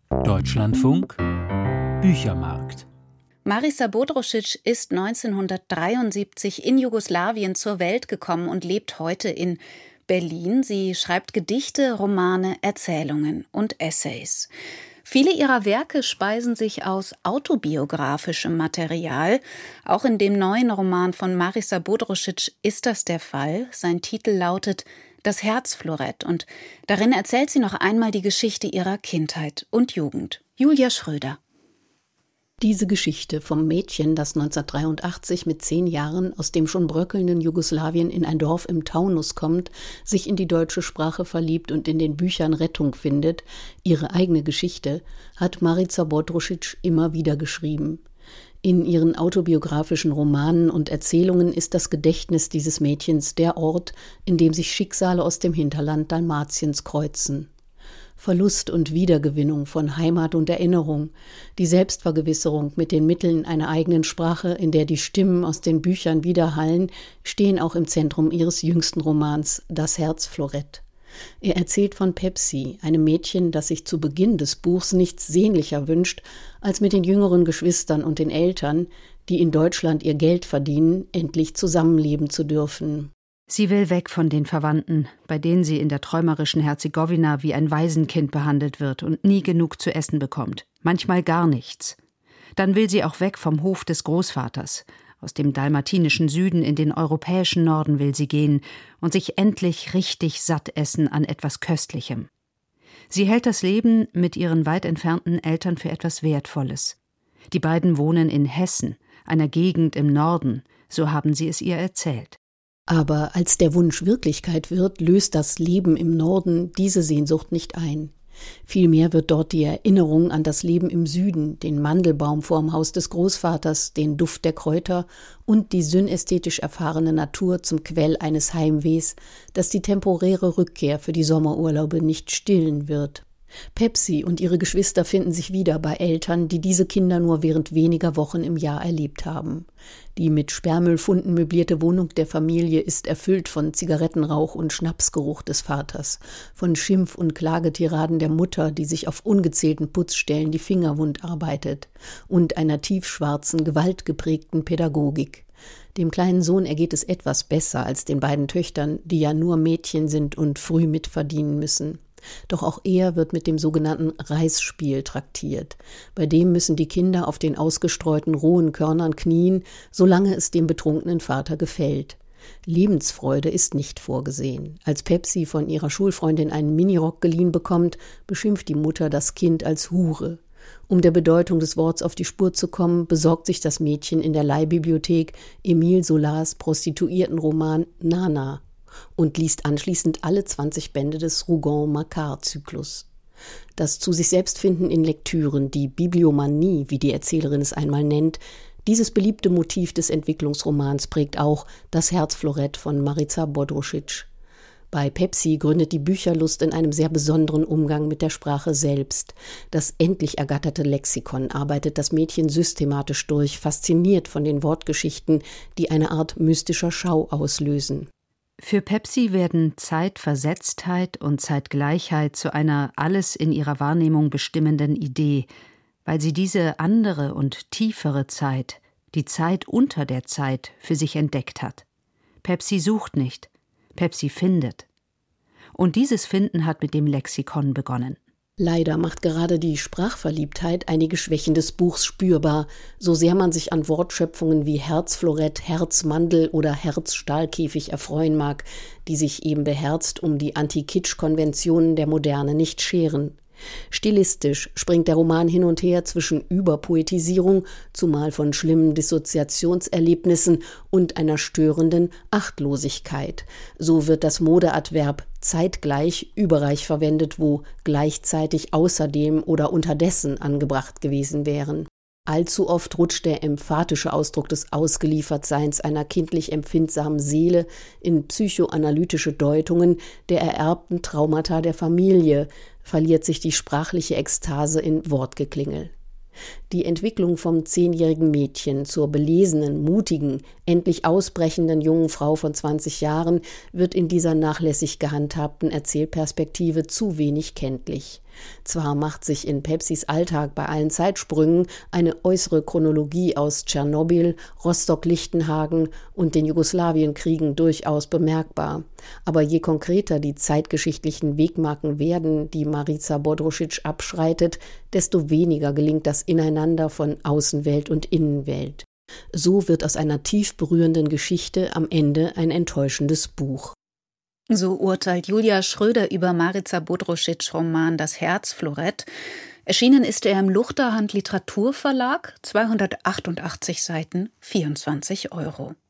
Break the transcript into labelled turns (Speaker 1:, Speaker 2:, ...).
Speaker 1: Deutschlandfunk Büchermarkt.
Speaker 2: Marisa Bodrošić ist 1973 in Jugoslawien zur Welt gekommen und lebt heute in Berlin. Sie schreibt Gedichte, Romane, Erzählungen und Essays. Viele ihrer Werke speisen sich aus autobiografischem Material. Auch in dem neuen Roman von Marisa Bodrošić ist das der Fall. Sein Titel lautet »Das Herzflorett« und darin erzählt sie noch einmal die Geschichte ihrer Kindheit und Jugend. Julia Schröder.
Speaker 3: Diese Geschichte vom Mädchen, das 1983 mit 10 Jahren aus dem schon bröckelnden Jugoslawien in ein Dorf im Taunus kommt, sich in die deutsche Sprache verliebt und in den Büchern Rettung findet, ihre eigene Geschichte, hat Marisa Bodrošić immer wieder geschrieben. In ihren autobiografischen Romanen und Erzählungen ist das Gedächtnis dieses Mädchens der Ort, in dem sich Schicksale aus dem Hinterland Dalmatiens kreuzen. Verlust und Wiedergewinnung von Heimat und Erinnerung, die Selbstvergewisserung mit den Mitteln einer eigenen Sprache, in der die Stimmen aus den Büchern widerhallen, stehen auch im Zentrum ihres jüngsten Romans »Das Herzflorett«. Er erzählt von Pepsi, einem Mädchen, das sich zu Beginn des Buchs nichts sehnlicher wünscht, als mit den jüngeren Geschwistern und den Eltern, die in Deutschland ihr Geld verdienen, endlich zusammenleben zu dürfen.
Speaker 4: Sie will weg von den Verwandten, bei denen sie in der träumerischen Herzegowina wie ein Waisenkind behandelt wird und nie genug zu essen bekommt, manchmal gar nichts. Dann will sie auch weg vom Hof des Großvaters. Aus dem dalmatinischen Süden in den europäischen Norden will sie gehen und sich endlich richtig satt essen an etwas Köstlichem. Sie hält das Leben mit ihren weit entfernten Eltern für etwas Wertvolles. Die beiden wohnen in Hessen, einer Gegend im Norden, so haben sie es ihr erzählt.
Speaker 3: Aber als der Wunsch Wirklichkeit wird, löst das Leben im Norden diese Sehnsucht nicht ein. Vielmehr wird dort die Erinnerung an das Leben im Süden, den Mandelbaum vorm Haus des Großvaters, den Duft der Kräuter und die synästhetisch erfahrene Natur zum Quell eines Heimwehs, das die temporäre Rückkehr für die Sommerurlaube nicht stillen wird. Pepsi und ihre Geschwister finden sich wieder bei Eltern, die diese Kinder nur während weniger Wochen im Jahr erlebt haben. Die mit Sperrmüllfunden möblierte Wohnung der Familie ist erfüllt von Zigarettenrauch und Schnapsgeruch des Vaters, von Schimpf- und Klagetiraden der Mutter, die sich auf ungezählten Putzstellen die Finger wund arbeitet, und einer tiefschwarzen, gewaltgeprägten Pädagogik. Dem kleinen Sohn ergeht es etwas besser als den beiden Töchtern, die ja nur Mädchen sind und früh mitverdienen müssen. Doch auch er wird mit dem sogenannten Reisspiel traktiert. Bei dem müssen die Kinder auf den ausgestreuten rohen Körnern knien, solange es dem betrunkenen Vater gefällt. Lebensfreude ist nicht vorgesehen. Als Pepsi von ihrer Schulfreundin einen Minirock geliehen bekommt, beschimpft die Mutter das Kind als Hure. Um der Bedeutung des Worts auf die Spur zu kommen, besorgt sich das Mädchen in der Leihbibliothek Émile Zola's Prostituiertenroman Nana und liest anschließend alle 20 Bände des Rougon-Macquart-Zyklus. Das zu sich selbst finden in Lektüren, die Bibliomanie, wie die Erzählerin es einmal nennt, dieses beliebte Motiv des Entwicklungsromans prägt auch Das Herzflorett von Marisa Bodrošić. Bei Pepsi gründet die Bücherlust in einem sehr besonderen Umgang mit der Sprache selbst. Das endlich ergatterte Lexikon arbeitet das Mädchen systematisch durch, fasziniert von den Wortgeschichten, die eine Art mystischer Schau auslösen.
Speaker 4: Für Pepsi werden Zeitversetztheit und Zeitgleichheit zu einer alles in ihrer Wahrnehmung bestimmenden Idee, weil sie diese andere und tiefere Zeit, die Zeit unter der Zeit, für sich entdeckt hat. Pepsi sucht nicht, Pepsi findet. Und dieses Finden hat mit dem Lexikon begonnen.
Speaker 3: Leider macht gerade die Sprachverliebtheit einige Schwächen des Buchs spürbar, so sehr man sich an Wortschöpfungen wie Herzflorett, Herzmandel oder Herzstahlkäfig erfreuen mag, die sich eben beherzt um die Anti-Kitsch-Konventionen der Moderne nicht scheren. Stilistisch springt der Roman hin und her zwischen Überpoetisierung, zumal von schlimmen Dissoziationserlebnissen, und einer störenden Achtlosigkeit. So wird das Modeadverb zeitgleich überreich verwendet, wo gleichzeitig außerdem oder unterdessen angebracht gewesen wären. Allzu oft rutscht der emphatische Ausdruck des Ausgeliefertseins einer kindlich empfindsamen Seele in psychoanalytische Deutungen der ererbten Traumata der Familie, verliert sich die sprachliche Ekstase in Wortgeklingel. Die Entwicklung vom 10-jährigen Mädchen zur belesenen, mutigen, endlich ausbrechenden jungen Frau von 20 Jahren wird in dieser nachlässig gehandhabten Erzählperspektive zu wenig kenntlich. Zwar macht sich in Pepsis Alltag bei allen Zeitsprüngen eine äußere Chronologie aus Tschernobyl, Rostock-Lichtenhagen und den Jugoslawienkriegen durchaus bemerkbar. Aber je konkreter die zeitgeschichtlichen Wegmarken werden, die Marica Bodrošić abschreitet, desto weniger gelingt das Ineinander von Außenwelt und Innenwelt. So wird aus einer tief berührenden Geschichte am Ende ein enttäuschendes Buch.
Speaker 2: So urteilt Julia Schröder über Marica Bodrošić' Roman »Das Herz, Florett«. Erschienen ist er im Luchterhand Literaturverlag, 288 Seiten, 24 €.